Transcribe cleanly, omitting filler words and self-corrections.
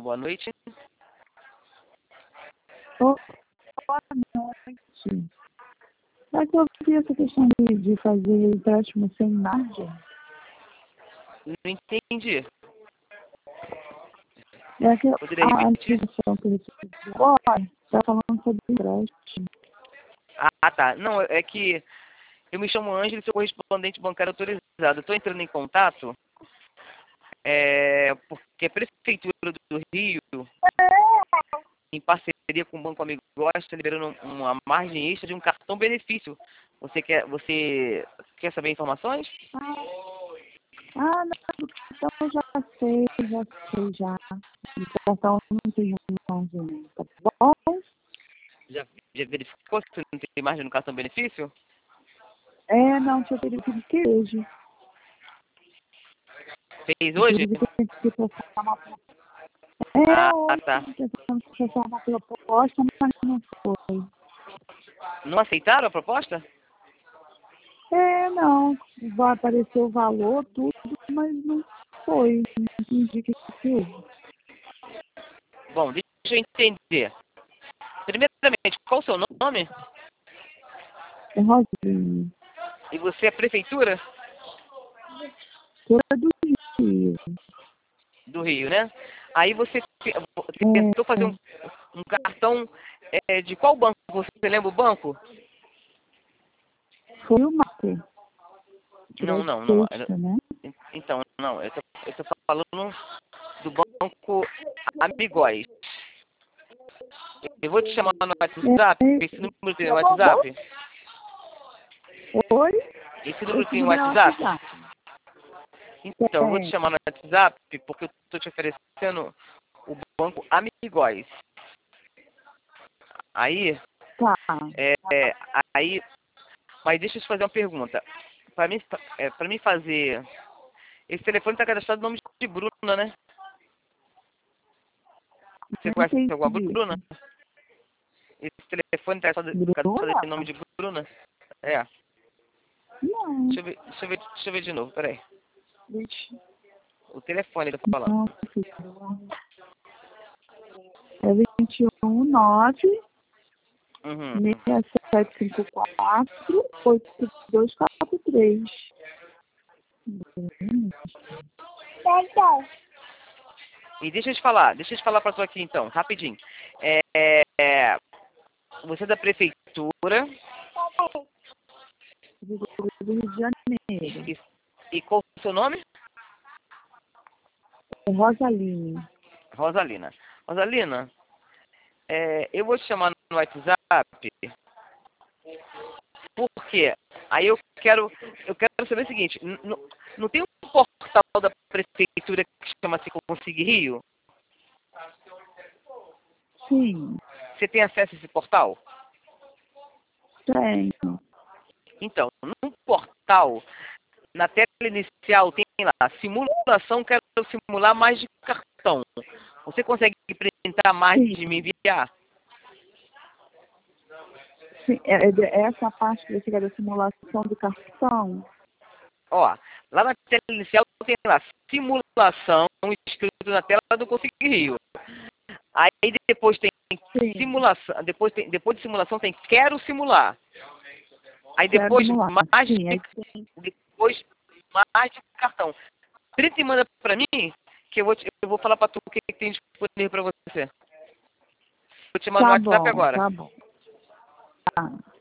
boa noite. Boa noite. É que eu vi essa questão de fazer empréstimo sem margem. Não entendi. É que Poderia a repetir? ligação que eu recebi agora está falando sobre empréstimo. Ah, tá. Não, é que eu me chamo Ângelo e sou correspondente bancário autorizado. Estou entrando em contato porque a Prefeitura do Rio, em parceria com o Banco Amigo, está liberando uma margem extra de um cartão benefício. Você quer saber informações? Ah, não, então eu já sei. O cartão não tem margem, tá bom? Já verificou se não tem margem no cartão benefício? Não, tinha período que hoje. Fez hoje? Período que tem que processar uma Ah, hoje tá. tentando processar uma proposta, mas não foi. Não aceitaram a proposta? Não. Vai aparecer o valor, tudo, mas não foi. Não entendi que houve. Bom, deixa eu entender. Primeiramente, qual o seu nome? É Rosinha. E você é a prefeitura Toda do Rio. do Rio, né? Aí você tentou fazer um cartão de qual banco? Você lembra o banco? Foi o Mater. Não. Sexta, né? Então, não. Eu tô falando do banco Amigóis. Eu vou te chamar no WhatsApp. Esse número tem WhatsApp? Oi? Esse número Esse tem número é o WhatsApp? WhatsApp. Então, eu vou te chamar no WhatsApp porque eu tô te oferecendo o banco Amigóis. Aí, Tá. mas deixa eu te fazer uma pergunta. Para mim fazer... Esse telefone está cadastrado no nome de Bruna, né? Você Não conhece alguma entendi. Bruna? Esse telefone está cadastrado em nome Bruna? de Bruna? É. Não. Deixa eu ver de novo, peraí. Vixe. O telefone que eu tô falando. Não, filho. É 21 9 Uhum. 6754 8243. E deixa eu te falar para tu aqui então, rapidinho. Você é da prefeitura Do Rio de Janeiro. e qual o seu nome? É Rosaline. Rosalina. Rosalina, eu vou te chamar no WhatsApp porque aí eu quero saber o seguinte, não tem um portal da prefeitura que chama-se Consigue Rio? Sim, Você tem acesso a esse portal? tenho. Então, no portal, na tela inicial tem lá, simulação, quero simular mais de cartão. Você consegue printar mais Sim, de me enviar? sim. Essa parte que você quer da simulação do cartão? Ó, lá na tela inicial tem lá, simulação, escrito na tela do Consigo Rio. Aí depois tem Sim, simulação, depois de simulação tem quero simular. Aí quero depois simular. mais Sim, de, aí tem. depois mais de cartão. Printa e manda pra mim, que eu vou falar pra tu o que tem disponível pra você. Vou te mandar no Tá WhatsApp bom, agora. tá bom. Tá.